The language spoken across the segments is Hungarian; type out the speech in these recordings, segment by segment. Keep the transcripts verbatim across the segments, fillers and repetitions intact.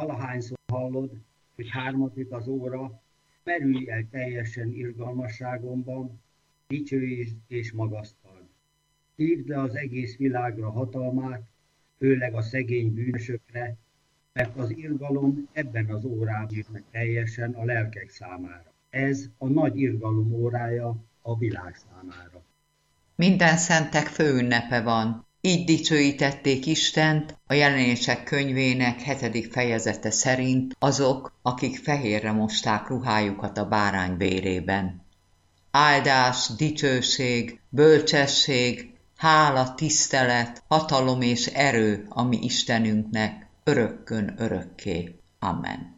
Valahányszor hallod, hogy hármat az óra, merülj el teljesen irgalmasságomban, dicsőítsd és magasztald. Hívd le az egész világra hatalmát, főleg a szegény bűnösökre, mert az irgalom ebben az órában ír meg teljesen a lelkek számára. Ez a nagy irgalom órája a világ számára. Minden szentek főünnepe van. Így dicsőítették Istent a Jelenések könyvének hetedik fejezete szerint azok, akik fehérre mosták ruhájukat a bárány vérében. Áldás, dicsőség, bölcsesség, hála, tisztelet, hatalom és erő a mi Istenünknek örökkön örökké. Amen.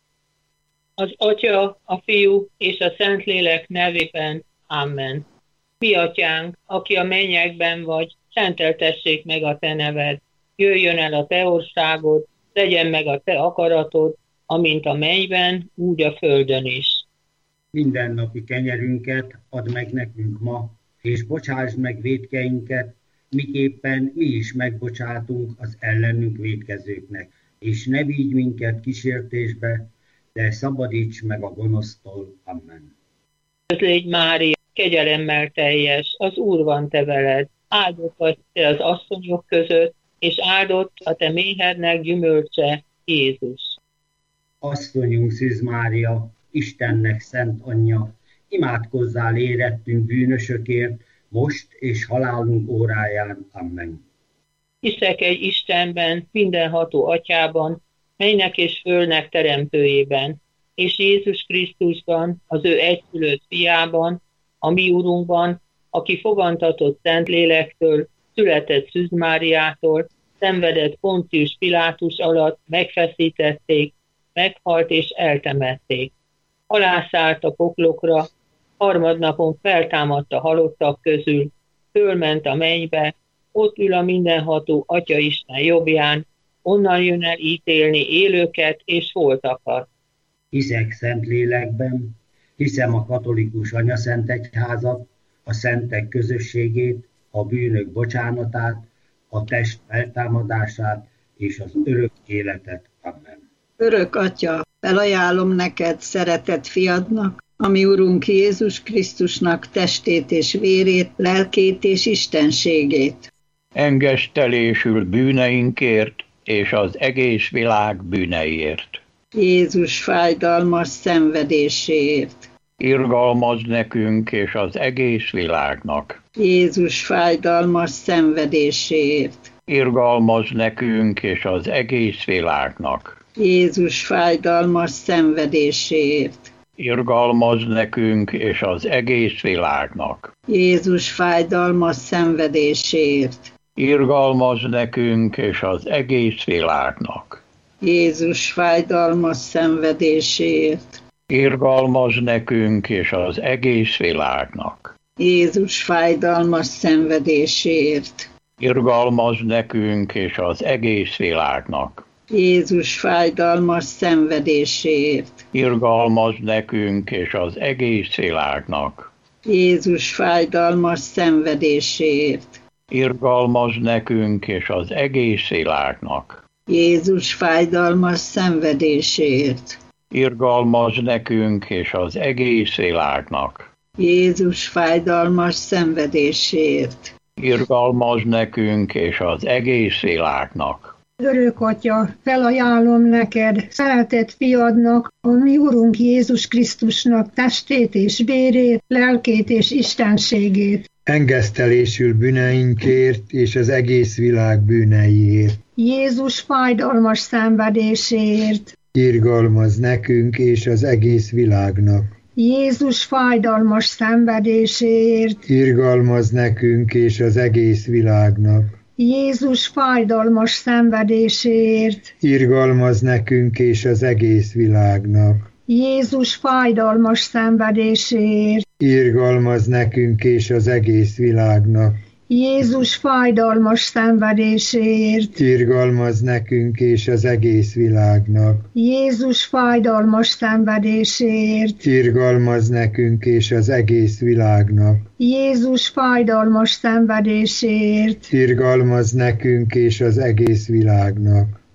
Az Atya, a Fiú és a Szentlélek nevében. Amen. Mi Atyánk, aki a mennyekben vagy, szenteltessék meg a te neved, jöjjön el a te országod, legyen meg a te akaratod, amint a mennyben, úgy a földön is. Mindennapi kenyerünket add meg nekünk ma, és bocsásd meg vétkeinket, miképpen mi is megbocsátunk az ellenünk vétkezőknek, és ne vigy minket kísértésbe, de szabadíts meg a gonosztól. Amen. Légy Mária, kegyelemmel teljes, az Úr van te veled, áldott vagy te az asszonyok között, és áldott a te méhednek gyümölcse, Jézus. Asszonyunk Szűz Mária, Istennek szent anyja, imádkozzál érettünk bűnösökért, most és halálunk óráján. Amen. Hiszek egy Istenben, mindenható Atyában, mennynek és földnek teremtőjében, és Jézus Krisztusban, az ő egyszülött fiában, a mi Urunkban, aki fogantatott Szentlélektől, született Szűz Máriától, szenvedett Pontius Pilátus alatt, megfeszítették, meghalt és eltemették. Alászállt a poklokra, harmadnapon feltámadt a halottak közül, fölment a mennybe, ott ül a mindenható Atya Isten jobbján, onnan jön el ítélni élőket és holtakat. Hiszek Szentlélekben, hiszem a katolikus anyaszentegyházat, a szentek közösségét, a bűnök bocsánatát, a test feltámadását és az örök életet. Amen. Örök Atya, felajánlom neked szeretett fiadnak, ami Urunk Jézus Krisztusnak testét és vérét, lelkét és istenségét. Engesztelésül bűneinkért és az egész világ bűneiért. Jézus fájdalmas szenvedéséért. Irgalmazd nekünk és az egész világnak. Jézus fájdalmas szenvedéséért. Irgalmazd nekünk és az egész világnak. Jézus fájdalmas szenvedéséért. Irgalmazd nekünk és az egész világnak. Jézus fájdalmas szenvedéséért. Irgalmazd nekünk és az egész világnak. Jézus fájdalmas szenvedéséért. Irgalmazd nekünk és az egész világnak. Jézus fájdalmas szenvedéséért. Irgalmazd nekünk és az egész világnak. Jézus fájdalmas szenvedéséért. Irgalmazd nekünk és az egész világnak. Jézus fájdalmas szenvedéséért. Irgalmazd nekünk és az egész világnak. Jézus fájdalmas szenvedéséért. Irgalmazd nekünk és az egész világnak. Jézus fájdalmas szenvedéséért. Irgalmazd nekünk és az egész világnak. Örök Atya, felajánlom neked, szeretett fiadnak, a mi Urunk Jézus Krisztusnak testét és vérét, lelkét és istenségét. Engesztelésül bűneinkért és az egész világ bűneiért. Jézus fájdalmas szenvedéséért. Irgalmazz nekünk és az egész világnak. Jézus fájdalmas szenvedéséért. Irgalmazz nekünk és az egész világnak. Jézus fájdalmas szenvedéséért. Irgalmazz nekünk és az egész világnak. Jézus fájdalmas szenvedéséért. Irgalmazz nekünk és az egész világnak. Jézus fájdalmas szenvedéséért. Irgalmazz nekünk és az egész világnak. Jézus fájdalmas szenvedéséért. Irgalmazz nekünk és az egész világnak. Jézus fájdalmas szenvedéséért. Irgalmazz nekünk és az egész világnak.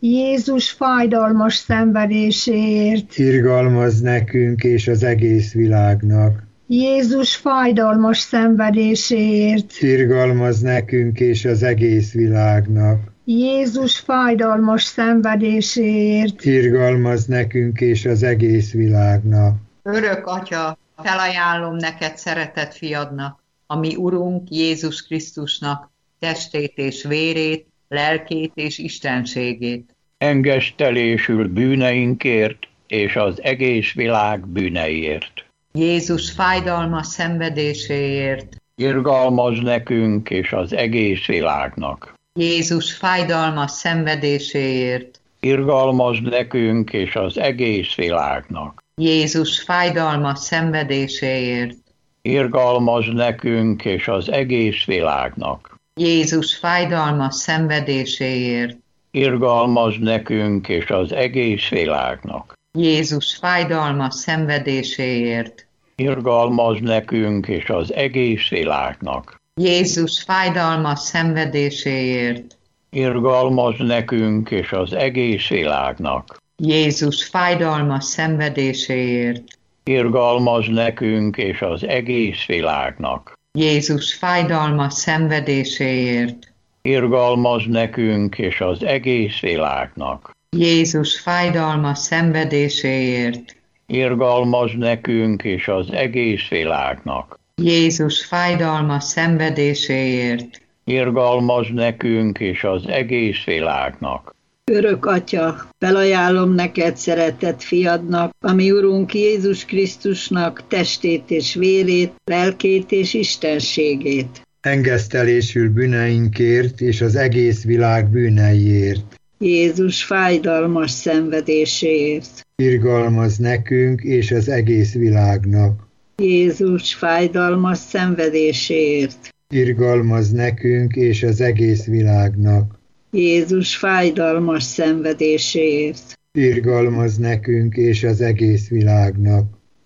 Jézus fájdalmas szenvedéséért. Irgalmaz nekünk és az egész világnak. Jézus fájdalmas szenvedéséért. Irgalmaz nekünk és az egész világnak. Jézus fájdalmas szenvedéséért. Irgalmaz nekünk és az egész világnak. Örök Atya, felajánlom neked szeretett fiadnak, a mi Urunk Jézus Krisztusnak testét és vérét, lelkét és istenségét. Engesztelésül bűneinkért és az egész világ bűneiért. Jézus fájdalmas szenvedéséért. Irgalmaz nekünk és az egész világnak. Jézus fájdalmas szenvedéséért. Irgalmaz nekünk és az egész világnak. Jézus fájdalmas szenvedéséért. Irgalmaz nekünk és az egész világnak. Jézus fájdalmas szenvedéséért. Irgalmaz nekünk és az egész világnak. Jézus fájdalmas szenvedéséért. Irgalmaz nekünk és az egész világnak. Jézus fájdalmas szenvedéséért. Irgalmaz nekünk és az egész világnak. Jézus fájdalmas szenvedéséért. Irgalmaz nekünk és az egész világnak. Jézus fájdalmas szenvedéséért. Irgalmaz nekünk és az egész világnak. Jézus fájdalmas szenvedéséért. Irgalmaz nekünk és az egész világnak. Jézus fájdalmas szenvedéséért. Irgalmaz nekünk és az egész világnak. Örök Atya, felajánlom neked szeretett fiadnak, a mi Urunk Jézus Krisztusnak testét és vérét, lelkét és istenségét. Engesztelésül bűneinkért és az egész világ bűneiért. Jézus fájdalmas szenvedéséért. Irgalmaz nekünk és az egész világnak. Jézus fájdalmas szenvedéséért. Irgalmaz nekünk és az egész világnak. Jézus fájdalmas szenvedéséért. Irgalmaz nekünk és az egész világnak.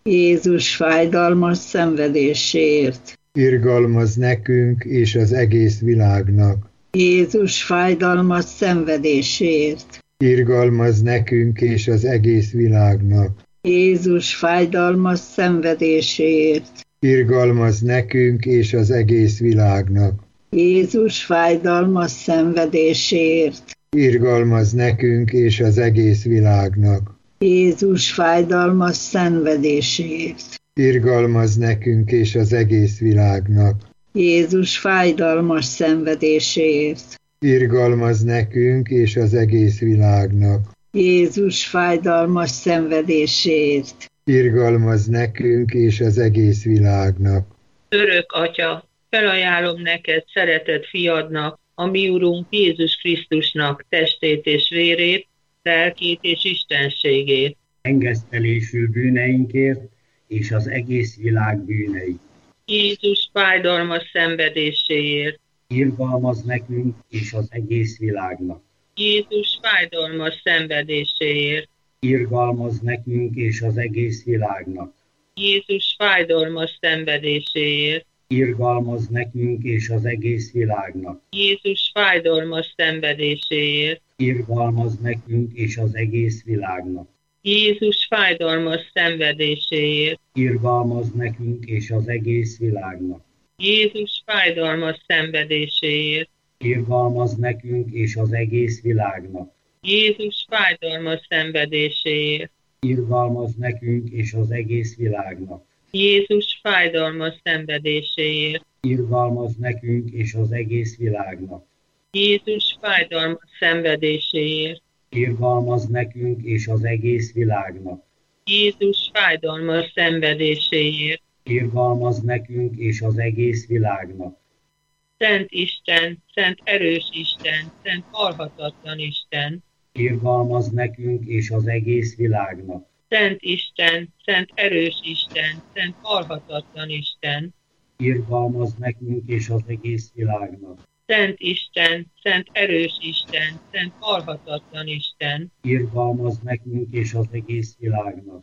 Jézus fájdalmas szenvedéséért. Irgalmaz nekünk és az egész világnak. Jézus fájdalmas szenvedéséért. Irgalmaz nekünk és az egész világnak. Jézus fájdalmas szenvedéséért. Irgalmaz nekünk és az egész világnak. Jézus fájdalmas szenvedéséért. Irgalmaz nekünk és az egész világnak. Jézus fájdalmas szenvedéséért. Irgalmaz nekünk és az egész világnak. Jézus fájdalmas szenvedéséért. Irgalmaz nekünk és az egész világnak. Jézus fájdalmas szenvedéséért. Irgalmaz nekünk és az egész világnak. Örök Atya, felajánlom neked szeretett fiadnak, a mi Urunk Jézus Krisztusnak testét és vérét, lelkét és istenségét. Engesztelésül bűneinkért és az egész világ bűnei. Jézus fájdalmas szenvedéséért. Irgalmaz nekünk és az egész világnak. Jézus fájdalmas szenvedéséért. Irgalmaz nekünk és az egész világnak. Jézus fájdalmas szenvedéséért. Irgalmaz nekünk és az egész világnak. Jézus fájdalmas szenvedéséért. Irgalmaz nekünk és az egész világnak. Jézus fájdalmas szenvedéséért. Irgalmaz nekünk és az egész világnak. Jézus fájdalmas szenvedéséért. Irgalmaz nekünk és az egész világnak. Jézus fájdalmas szenvedéséért. Irgalmaz nekünk és az egész világnak. Jézus fájdalmas szenvedéséért. Irgalmaz nekünk és az egész világnak. Jézus fájdalmas szenvedéséért. Irgalmaz nekünk és az egész világnak. Jézus fájdalmas szenvedéséért. Irgalmaz nekünk és az egész világnak. Szent Isten, szent erős Isten, szent halhatatlan Isten. Irgalmaz nekünk és az egész világnak. Szent Isten, szent erős Isten, szent halhatatlan Isten. Irgalmaz nekünk és az egész világnak. Szent Isten, szent erős Isten, szent halhatatlan Isten. Irgalmaz nekünk és az egész világnak.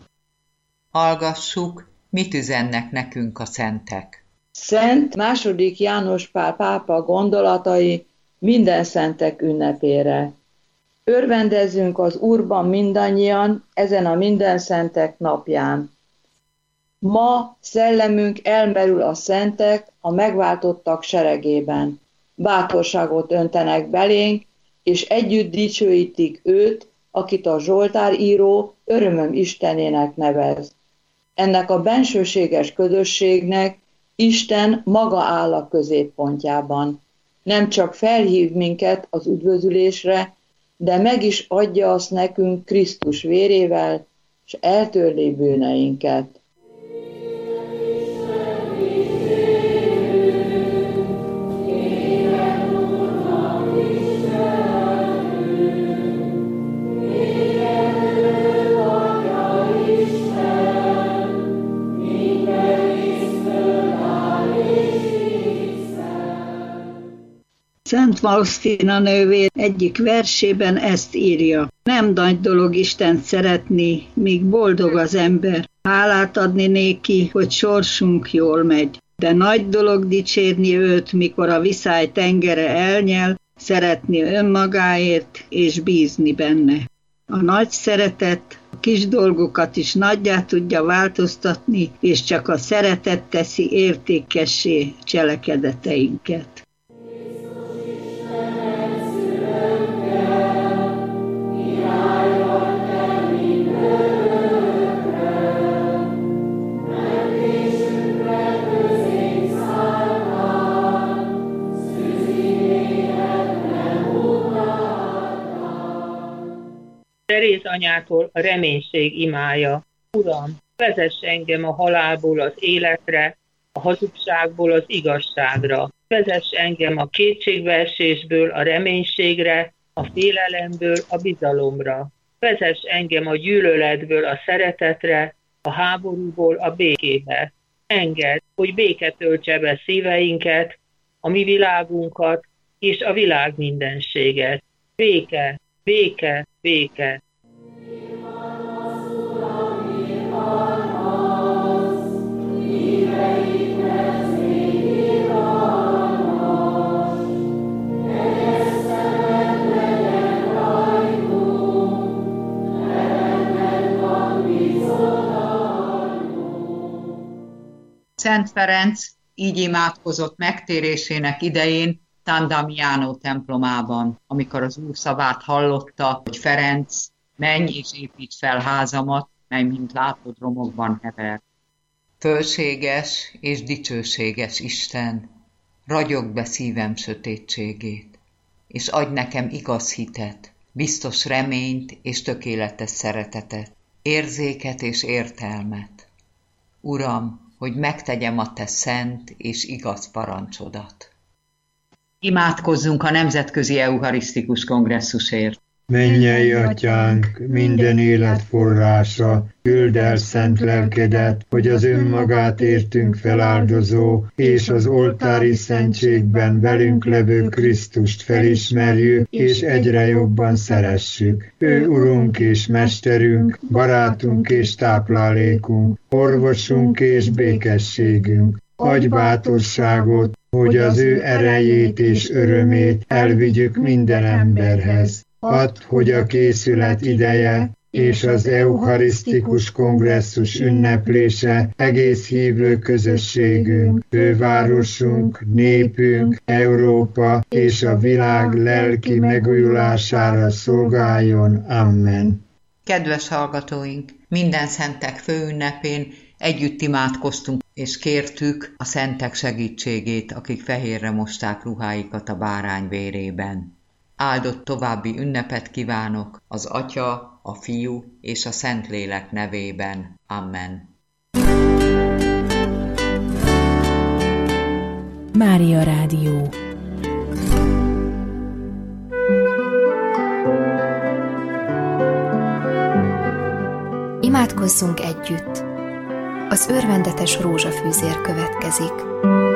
Hallgassuk, mit üzennek nekünk a szentek. Szent második János Pál pápa gondolatai minden szentek ünnepére. Örvendezzünk az Úrban mindannyian ezen a mindenszentek napján. Ma szellemünk elmerül a szentek, a megváltottak seregében. Bátorságot öntenek belénk, és együtt dicsőítik őt, akit a Zsoltáríró örömöm Istenének nevez. Ennek a bensőséges közösségnek Isten maga áll a középpontjában. Nem csak felhív minket az üdvözülésre, de meg is adja azt nekünk Krisztus vérével, és eltörli bűneinket. Szent Faustina nővér egyik versében ezt írja: nem nagy dolog Istent szeretni, míg boldog az ember, hálát adni néki, hogy sorsunk jól megy. De nagy dolog dicsérni őt, mikor a viszály tengere elnyel, szeretni önmagáért és bízni benne. A nagy szeretet a kis dolgokat is nagyjá tudja változtatni, és csak a szeretet teszi értékessé cselekedeteinket. Teréz anyától a reménység imája. Uram, vezess engem a halálból az életre, a hazugságból az igazságra. Vezess engem a kétségbeesésből a reménységre, a félelemből a bizalomra. Vezess engem a gyűlöletből a szeretetre, a háborúból a békébe. Engedd, hogy béke töltse be szíveinket, a mi világunkat és a világ mindenséget. Béke, béke, béke. Szent Ferenc így imádkozott megtérésének idején San Damiano templomában, amikor az Úr szavát hallotta, hogy Ferenc, menj és építs fel házamat, mely mint látod romokban hever. Fölséges és dicsőséges Isten, ragyog be szívem sötétségét, és adj nekem igaz hitet, biztos reményt és tökéletes szeretetet, érzéket és értelmet. Uram, hogy megtegyem a te szent és igaz parancsodat. Imádkozzunk a Nemzetközi Eucharisztikus Kongresszusért. Mennyei Atyánk, minden élet forrása, küld el szent lelkedet, hogy az önmagát értünk feláldozó, és az oltári szentségben velünk levő Krisztust felismerjük, és egyre jobban szeressük. Ő Urunk és Mesterünk, barátunk és táplálékunk, orvosunk és békességünk. Adj bátorságot, hogy az ő erejét és örömét elvigyük minden emberhez. Add, hogy a készület ideje és az eucharisztikus kongresszus ünneplése egész hívő közösségünk, fővárosunk, népünk, Európa és a világ lelki megújulására szolgáljon. Amen. Kedves hallgatóink, minden szentek főünnepén együtt imádkoztunk és kértük a szentek segítségét, akik fehérre mosták ruháikat a bárány vérében. Áldott további ünnepet kívánok az Atya, a Fiú és a Szentlélek nevében. Amen. Mária Rádió. Imádkozzunk együtt. Az örvendetes rózsafűzér következik.